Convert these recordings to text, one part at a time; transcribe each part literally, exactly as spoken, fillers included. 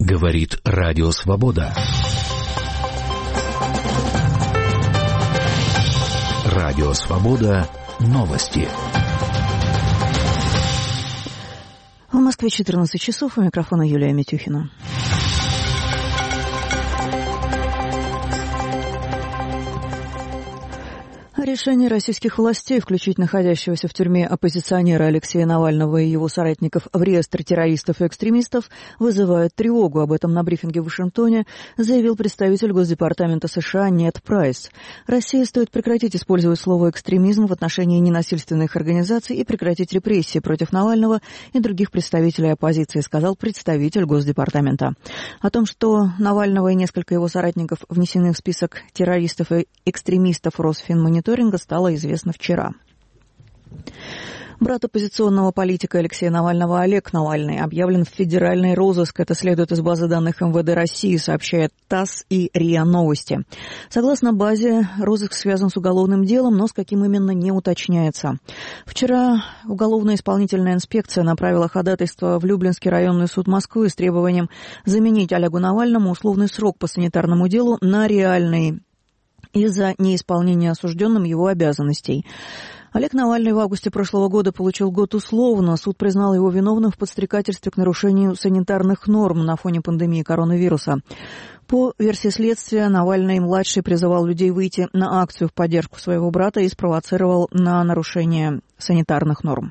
Говорит Радио Свобода. Радио Свобода. Новости. В Москве четырнадцать часов. У микрофона Юлия Митюхина. Решение российских властей включить находящегося в тюрьме оппозиционера Алексея Навального и его соратников в реестр террористов и экстремистов вызывает тревогу. Об этом на брифинге в Вашингтоне заявил представитель Госдепартамента США Нед Прайс. России стоит прекратить использовать слово «экстремизм» в отношении ненасильственных организаций и прекратить репрессии против Навального и других представителей оппозиции, сказал представитель Госдепартамента. О том, что Навального и несколько его соратников внесены в список террористов и экстремистов Росфинмониторинга, стало известно вчера. Брат оппозиционного политика Алексея Навального Олег Навальный объявлен в федеральный розыск. Это следует из базы данных эм вэ дэ России, сообщает ТАСС и РИА Новости. Согласно базе, розыск связан с уголовным делом, но с каким именно не уточняется. Вчера уголовная исполнительная инспекция направила ходатайство в Люблинский районный суд Москвы с требованием заменить Олегу Навальному условный срок по санитарному делу на реальный из-за неисполнения осужденным его обязанностей. Олег Навальный в августе прошлого года получил год условно. Суд признал его виновным в подстрекательстве к нарушению санитарных норм на фоне пандемии коронавируса. По версии следствия, Навальный-младший призывал людей выйти на акцию в поддержку своего брата и спровоцировал на нарушение санитарных норм.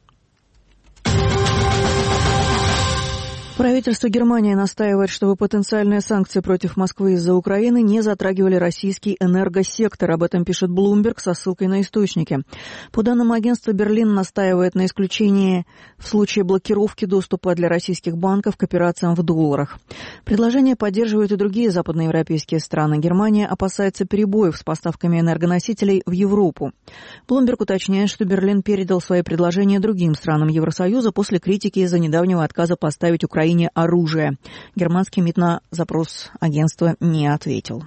Правительство Германии настаивает, чтобы потенциальные санкции против Москвы из-за Украины не затрагивали российский энергосектор. Об этом пишет Bloomberg со ссылкой на источники. По данным агентства, Берлин настаивает на исключении в случае блокировки доступа для российских банков к операциям в долларах. Предложение поддерживают и другие западноевропейские страны. Германия опасается перебоев с поставками энергоносителей в Европу. Bloomberg уточняет, что Берлин передал свои предложения другим странам Евросоюза после критики из-за недавнего отказа поставить Украине оружие. Германский МИД на запрос агентства не ответил.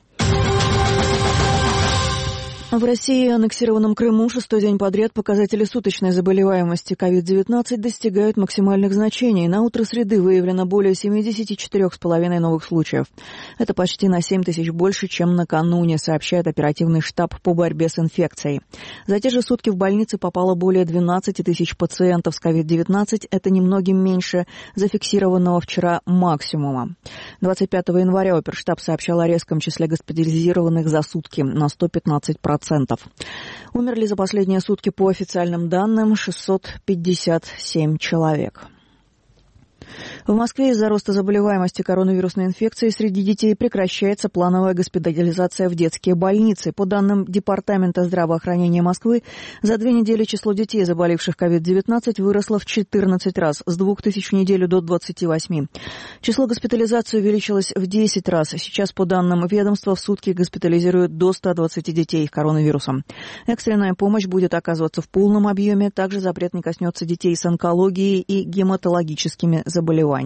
В России и аннексированном Крыму шестой день подряд показатели суточной заболеваемости ковид девятнадцать достигают максимальных значений. На утро среды выявлено более семьдесят четыре с половиной новых случаев. Это почти на семь тысяч больше, чем накануне, сообщает оперативный штаб по борьбе с инфекцией. За те же сутки в больницы попало более двенадцать тысяч пациентов с ковид девятнадцать. Это немногим меньше зафиксированного вчера максимума. двадцать пятого января оперштаб сообщал о резком числе госпитализированных за сутки на сто пятнадцать процентов. Умерли за последние сутки по официальным данным шестьсот пятьдесят семь человек. В Москве из-за роста заболеваемости коронавирусной инфекцией среди детей прекращается плановая госпитализация в детские больницы. По данным Департамента здравоохранения Москвы, за две недели число детей, заболевших ковид девятнадцать, выросло в четырнадцать раз, с двух тысяч в неделю до двадцати восьми. Число госпитализаций увеличилось в десять раз. Сейчас, по данным ведомства, в сутки госпитализируют до ста двадцати детей с коронавирусом. Экстренная помощь будет оказываться в полном объеме. Также запрет не коснется детей с онкологией и гематологическими заболеваниями.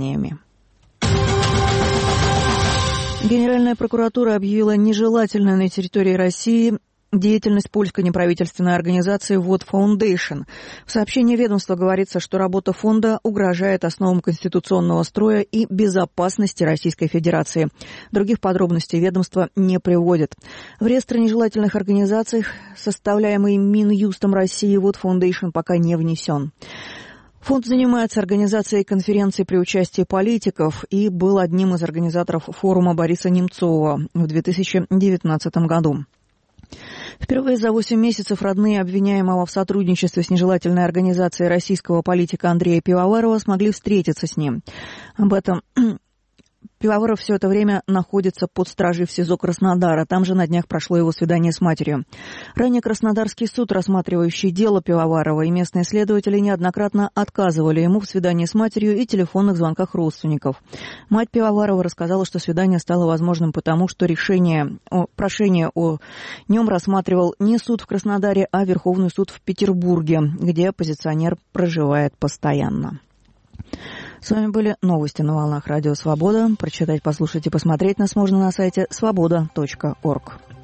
Генеральная прокуратура объявила нежелательной на территории России деятельность польской неправительственной организации World Foundation. В сообщении ведомства говорится, что работа фонда угрожает основам конституционного строя и безопасности Российской Федерации. Других подробностей ведомство не приводит. В реестр нежелательных организаций, составляемый Минюстом России, World Foundation пока не внесен. Фонд занимается организацией конференций при участии политиков и был одним из организаторов форума Бориса Немцова в две тысячи девятнадцатом году. Впервые за восемь месяцев родные обвиняемого в сотрудничестве с нежелательной организацией российского политика Андрея Пивоварова смогли встретиться с ним. Об этом Пивоваров все это время находится под стражей в СИЗО Краснодара. Там же на днях прошло его свидание с матерью. Ранее Краснодарский суд, рассматривающий дело Пивоварова, и местные следователи неоднократно отказывали ему в свидании с матерью и телефонных звонках родственников. Мать Пивоварова рассказала, что свидание стало возможным потому, что решение о, прошение о нем рассматривал не суд в Краснодаре, а Верховный суд в Петербурге, где оппозиционер проживает постоянно. С вами были новости на волнах Радио Свобода. Прочитать, послушать и посмотреть нас можно на сайте свобода точка орг.